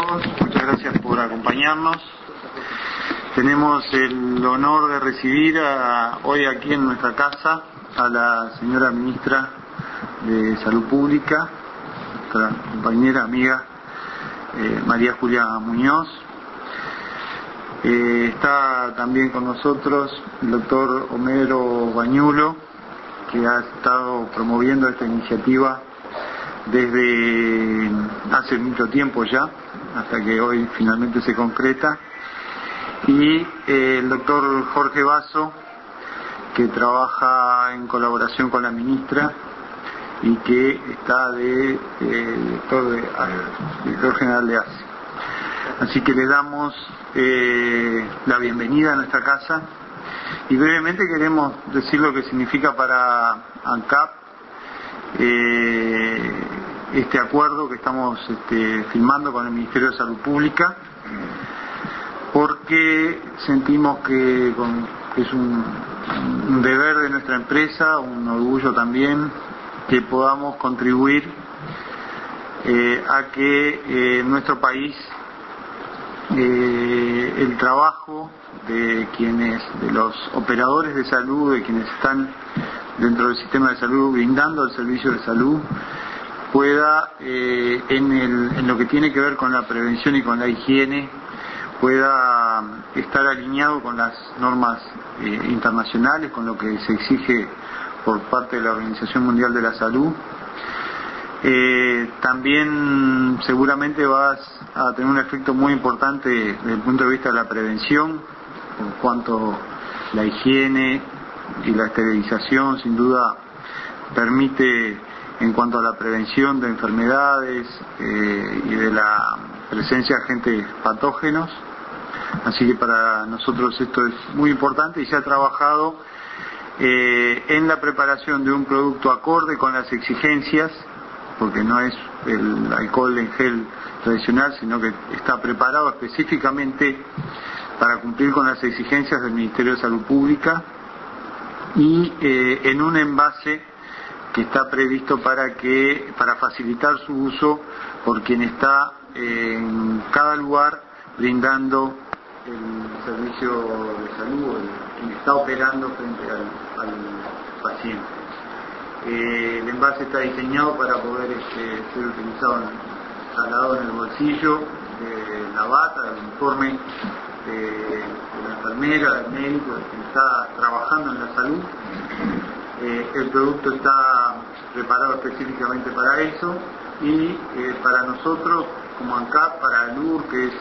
todos, muchas gracias por acompañarnos. Tenemos el honor de recibir hoy aquí en nuestra casa a la señora ministra de Salud Pública, nuestra compañera, amiga, María Julia Muñoz. Está también con nosotros el doctor Homero Bañulo, que ha estado promoviendo esta iniciativa desde hace mucho tiempo ya, hasta que hoy finalmente se concreta, y el doctor Jorge Basso, que trabaja en colaboración con la ministra y que está de director general de ACE. Así que le damos la bienvenida a nuestra casa y brevemente queremos decir lo que significa para ANCAP este acuerdo que estamos firmando con el Ministerio de Salud Pública, porque sentimos que es un deber de nuestra empresa, un orgullo también, que podamos contribuir a que en nuestro país el trabajo de los operadores de salud, de quienes están dentro del sistema de salud brindando el servicio de salud, pueda en lo que tiene que ver con la prevención y con la higiene, pueda estar alineado con las normas internacionales, con lo que se exige por parte de la Organización Mundial de la Salud. También seguramente vas a tener un efecto muy importante desde el punto de vista de la prevención, por cuanto la higiene y la esterilización sin duda permite en cuanto a la prevención de enfermedades y de la presencia de agentes patógenos. Así que para nosotros esto es muy importante y se ha trabajado en la preparación de un producto acorde con las exigencias, porque no es el alcohol en gel tradicional, sino que está preparado específicamente para cumplir con las exigencias del Ministerio de Salud Pública y en un envase que está previsto para facilitar su uso por quien está en cada lugar brindando el servicio de salud, quien está operando frente al paciente. El envase está diseñado para poder ser utilizado instalado en el bolsillo de la bata, del uniforme de la enfermera, del médico, de quien está trabajando en la salud. El producto está preparado específicamente para eso y para nosotros como ANCAP, para LUR, que es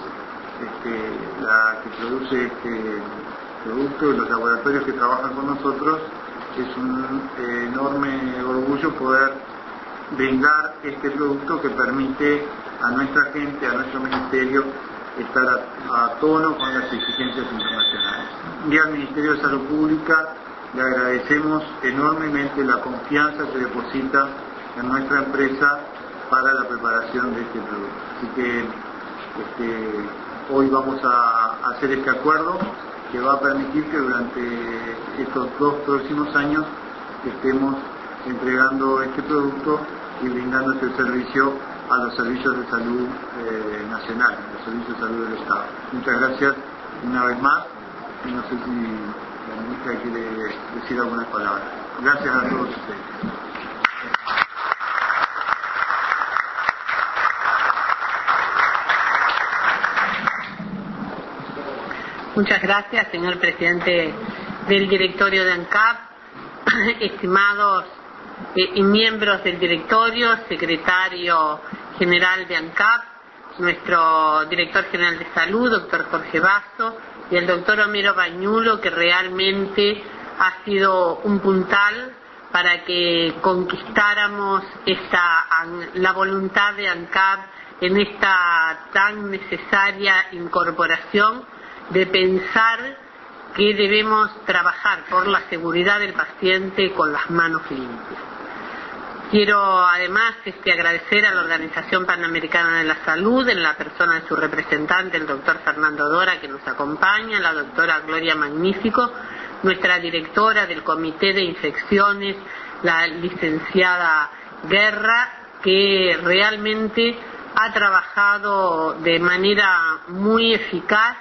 la que produce este producto, y los laboratorios que trabajan con nosotros, es un enorme orgullo poder brindar este producto que permite a nuestra gente, a nuestro ministerio, estar a tono con las exigencias internacionales. Y al Ministerio de Salud Pública le agradecemos enormemente la confianza que deposita en nuestra empresa para la preparación de este producto. Así que hoy vamos a hacer este acuerdo que va a permitir que durante estos 2 próximos años estemos entregando este producto y brindando este servicio a los servicios de salud nacionales, los servicios de salud del Estado. Muchas gracias una vez más y no sé si la ministra quiere decir algunas palabras. Gracias a todos ustedes. Muchas gracias, señor presidente del directorio de ANCAP, estimados miembros del directorio, secretario general de ANCAP, nuestro director general de salud, doctor Jorge Basso, y el doctor Homero Bañulo, que realmente ha sido un puntal para que conquistáramos la voluntad de ANCAP en esta tan necesaria incorporación de pensar que debemos trabajar por la seguridad del paciente con las manos limpias. Quiero además agradecer a la Organización Panamericana de la Salud, en la persona de su representante, el doctor Fernando Dora, que nos acompaña, la doctora Gloria Magnífico, nuestra directora del Comité de Infecciones, la licenciada Guerra, que realmente ha trabajado de manera muy eficaz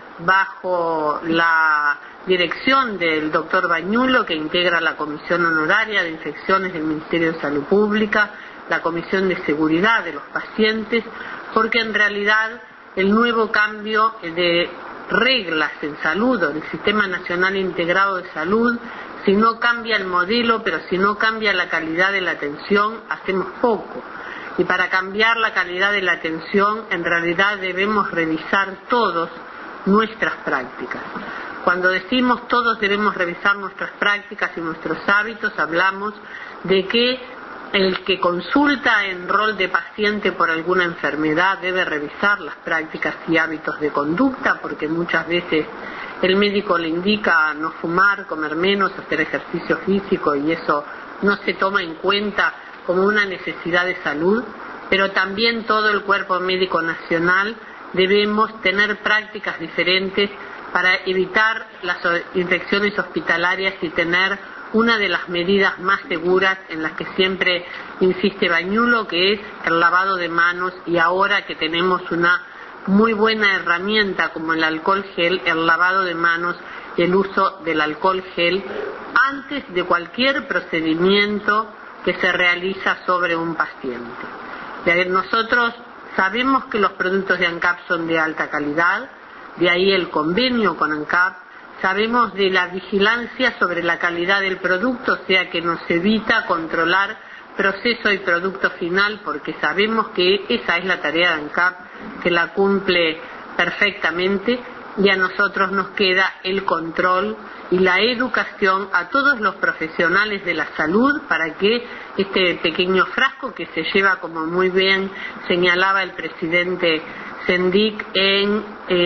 bajo la dirección del doctor Bañulo, que integra la Comisión Honoraria de Infecciones del Ministerio de Salud Pública, la Comisión de Seguridad de los Pacientes, porque en realidad el nuevo cambio de reglas en salud o del Sistema Nacional Integrado de Salud, si no cambia el modelo, pero si no cambia la calidad de la atención, hacemos poco. Y para cambiar la calidad de la atención, en realidad debemos revisar todos nuestras prácticas. Cuando decimos todos debemos revisar nuestras prácticas y nuestros hábitos, hablamos de que el que consulta en rol de paciente por alguna enfermedad debe revisar las prácticas y hábitos de conducta, porque muchas veces el médico le indica no fumar, comer menos, hacer ejercicio físico, y eso no se toma en cuenta como una necesidad de salud. Pero también todo el cuerpo médico nacional debemos tener prácticas diferentes para evitar las infecciones hospitalarias y tener una de las medidas más seguras en las que siempre insiste Bañulo, que es el lavado de manos, y ahora que tenemos una muy buena herramienta como el alcohol gel, el lavado de manos y el uso del alcohol gel antes de cualquier procedimiento que se realiza sobre un paciente. Nosotros sabemos que los productos de ANCAP son de alta calidad, de ahí el convenio con ANCAP. Sabemos de la vigilancia sobre la calidad del producto, o sea que nos evita controlar proceso y producto final, porque sabemos que esa es la tarea de ANCAP, que la cumple perfectamente, y a nosotros nos queda el control y la educación a todos los profesionales de la salud para que este pequeño frasco que se lleva, como muy bien señalaba el presidente Sendik, en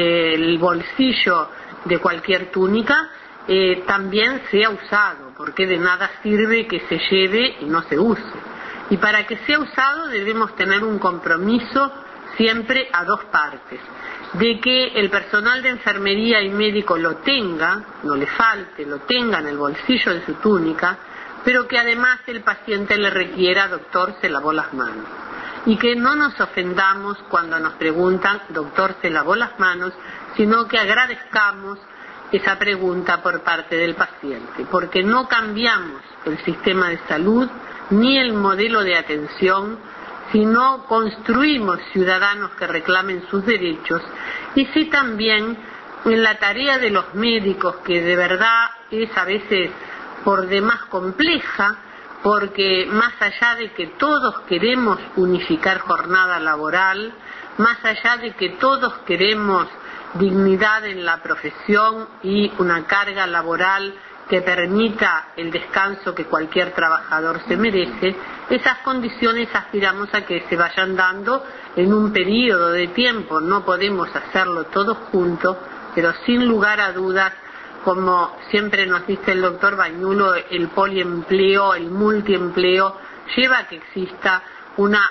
el bolsillo de cualquier túnica, también sea usado, porque de nada sirve que se lleve y no se use. Y para que sea usado debemos tener un compromiso siempre a dos partes, de que el personal de enfermería y médico lo tenga, no le falte, lo tenga en el bolsillo de su túnica, pero que además el paciente le requiera: doctor, ¿se lavó las manos? Y que no nos ofendamos cuando nos preguntan: doctor, ¿se lavó las manos?, sino que agradezcamos esa pregunta por parte del paciente, porque no cambiamos el sistema de salud ni el modelo de atención si no construimos ciudadanos que reclamen sus derechos, y si también en la tarea de los médicos, que de verdad es a veces por demás compleja, porque más allá de que todos queremos unificar jornada laboral, más allá de que todos queremos dignidad en la profesión y una carga laboral que permita el descanso que cualquier trabajador se merece, esas condiciones aspiramos a que se vayan dando en un periodo de tiempo. No podemos hacerlo todos juntos, pero sin lugar a dudas, como siempre nos dice el doctor Bañulo, el poliempleo, el multiempleo, lleva a que exista una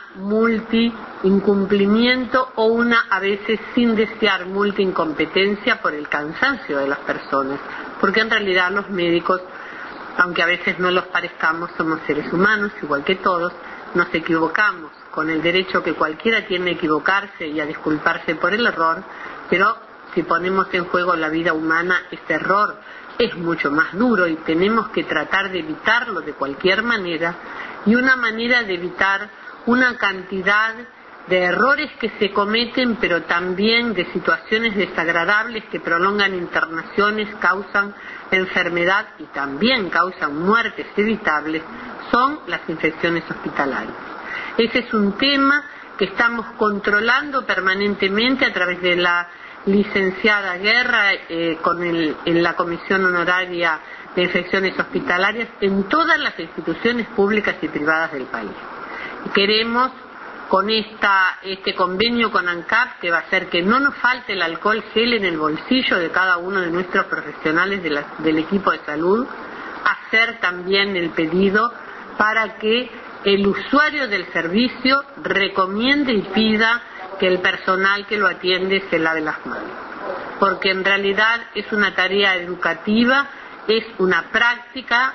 multi-incumplimiento o una, a veces sin desear, multi-incompetencia por el cansancio de las personas, porque en realidad los médicos, aunque a veces no los parezcamos, somos seres humanos, igual que todos, nos equivocamos, con el derecho que cualquiera tiene a equivocarse y a disculparse por el error, pero si ponemos en juego la vida humana, este error es mucho más duro y tenemos que tratar de evitarlo de cualquier manera, y una manera de evitar una cantidad de errores que se cometen, pero también de situaciones desagradables que prolongan internaciones, causan enfermedad y también causan muertes evitables, son las infecciones hospitalarias. Ese es un tema que estamos controlando permanentemente a través de la licenciada Guerra en la Comisión Honoraria de Infecciones Hospitalarias en todas las instituciones públicas y privadas del país. Queremos, con este convenio con ANCAP, que va a hacer que no nos falte el alcohol gel en el bolsillo de cada uno de nuestros profesionales del equipo de salud, hacer también el pedido para que el usuario del servicio recomiende y pida que el personal que lo atiende se lave las manos, porque en realidad es una tarea educativa, es una práctica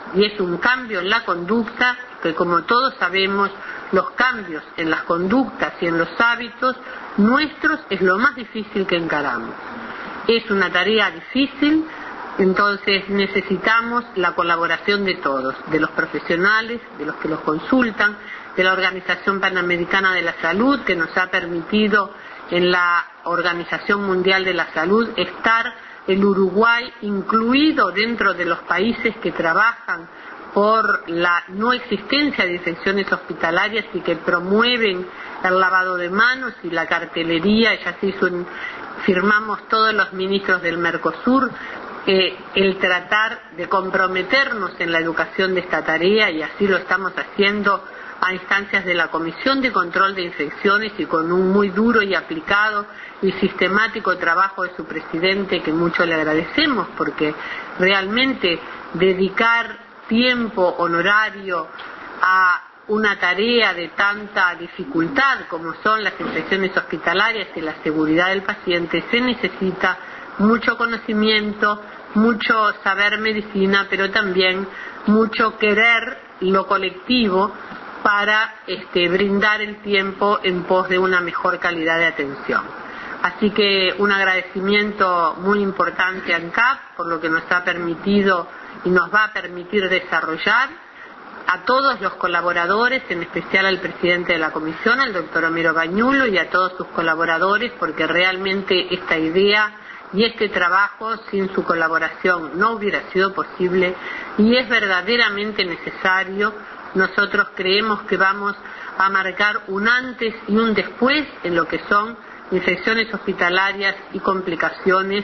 y es un cambio en la conducta que, como todos sabemos, los cambios en las conductas y en los hábitos nuestros es lo más difícil que encaramos. Es una tarea difícil, entonces necesitamos la colaboración de todos, de los profesionales, de los que los consultan, de la Organización Panamericana de la Salud, que nos ha permitido en la Organización Mundial de la Salud estar el Uruguay incluido dentro de los países que trabajan por la no existencia de infecciones hospitalarias y que promueven el lavado de manos y la cartelería. Ya se hizo firmamos todos los ministros del Mercosur el tratar de comprometernos en la educación de esta tarea, y así lo estamos haciendo a instancias de la Comisión de Control de Infecciones y con un muy duro y aplicado y sistemático trabajo de su presidente, que mucho le agradecemos, porque realmente dedicar tiempo honorario a una tarea de tanta dificultad como son las infecciones hospitalarias y la seguridad del paciente, se necesita mucho conocimiento, mucho saber medicina, pero también mucho querer lo colectivo para brindar el tiempo en pos de una mejor calidad de atención. Así que un agradecimiento muy importante a ANCAP por lo que nos ha permitido y nos va a permitir desarrollar, a todos los colaboradores, en especial al presidente de la comisión, al doctor Homero Bañulo, y a todos sus colaboradores, porque realmente esta idea y este trabajo sin su colaboración no hubiera sido posible y es verdaderamente necesario. Nosotros creemos que vamos a marcar un antes y un después en lo que son infecciones hospitalarias y complicaciones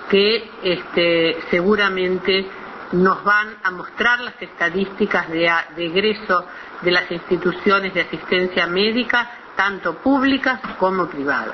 que seguramente nos van a mostrar las estadísticas de egreso de las instituciones de asistencia médica, tanto públicas como privadas.